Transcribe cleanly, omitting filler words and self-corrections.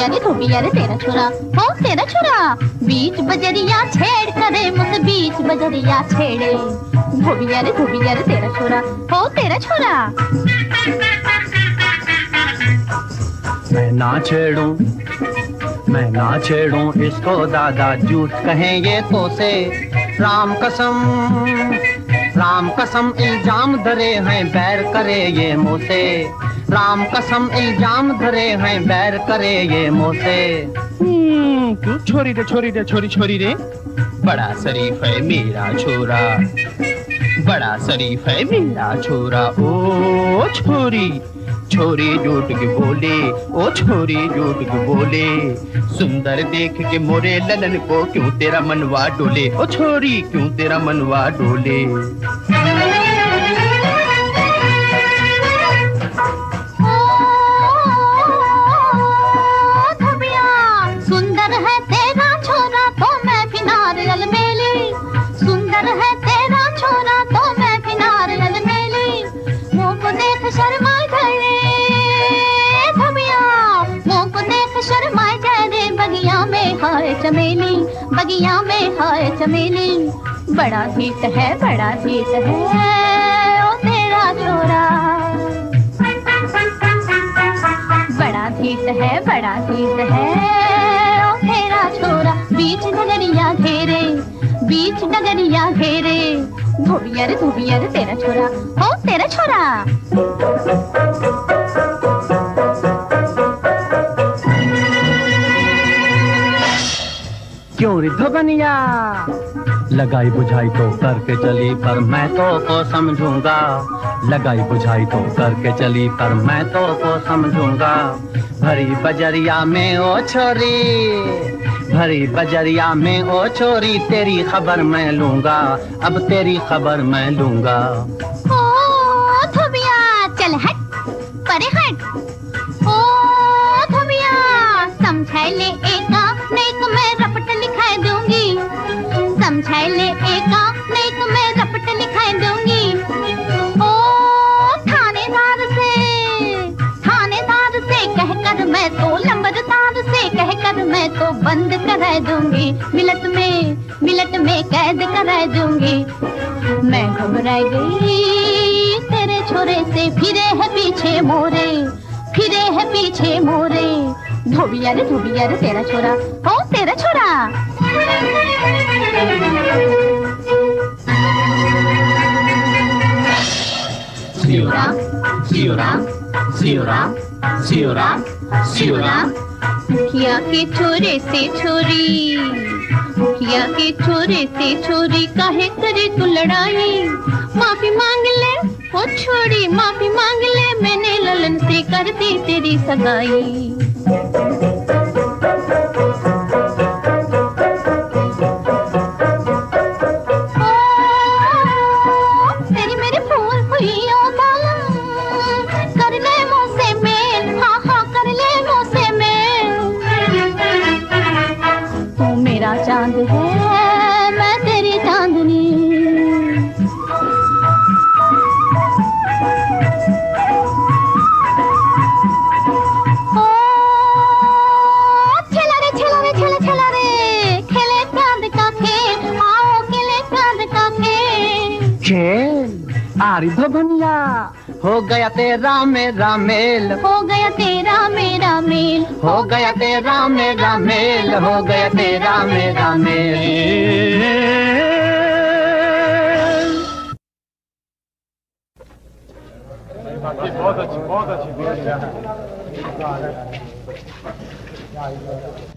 धोबिया रे तेरा छोरा हो तेरा छोरा बीच बजरिया छेड़ करे मुझसे बीच बजरिया छेड़े धोबिया रे तेरा छोरा हो तेरा छोरा। मैं ना छेड़ूं इसको दादा झूठ कहें ये तो से राम कसम इल्जाम धरे हैं बैर करे ये मुझसे राम कसम इल्जाम धरे हैं बैर करे ये मुझसे। तू छोरी रे बड़ा शरीफ है मेरा छोरा बड़ा शरीफ है मेरा छोरा। ओ छोरी झूठ के बोले ओ छोरी झूठ के बोले सुंदर देख के मोरे ललन को क्यों तेरा मनवा डोले ओ छोरी क्यों तेरा मनवा डोले। सुंदर है तेरा छोरा तो मैं भी नारियल मेली सुंदर है तेरा छोरा तो मैं भी नारियल मेली मुँह को देख शर्मा गए धबिया मुँह को देख शर्मा जाए बगिया में हाय चमेली बड़ा धीट है ओ तेरा छोरा बड़ा धीट है ओ तेरा छोरा। बीच डगरिया घेरे धोबिया रे तेरा छोरा हो तेरा छोरा। क्यों रे धोबनिया लगाई बुझाई तो करके चली पर मैं तो को समझूंगा लगाई बुझाई तो करके चली पर मैं तो को समझूंगा। भरी बजरिया में ओ छोरी तेरी खबर मैं लूंगा अब तेरी खबर मैं लूंगा। ओ धोबिया चल हट परे हट ओ धोबिया समझाई ले एका नहीं तो मैं रपट लिखाई दूंगी समझाई ले एका नहीं तो मैं रपट लिखाई दूंगी। ओ थानेदार से कहकर मैं तो लंबरदार से कहकर मैं तो बंद करा दूंगी मिलट में कैद करा दूंगी। मैं घबरा गई तेरे छोरे से फिरे है पीछे मोरे धोबिया रे तेरा छोरा हो तेरा छोरा। सियोराम मुखिया के छोरे से छोरी काहे करे तू लड़ाई माफी मांग ले ओ छोरी माफी मांग ले मैंने ललन से कर दी तेरी सगाई। तेरी मेरे फूल फुलियों कर ले मुझसे मेल हाँ कर ले मुझसे मेल तू मेरा चांद है मैं तेरी चांदनी। ओ छला रे खेले चांद का खेल आओ खेले चांद का खेल आरी धोबनिया हो गया तेरा मेरा मेल हो गया तेरा मेरा मेल हो गया तेरा मेरा मेल हो गया तेरा मेरा मेल। बहुत अच्छी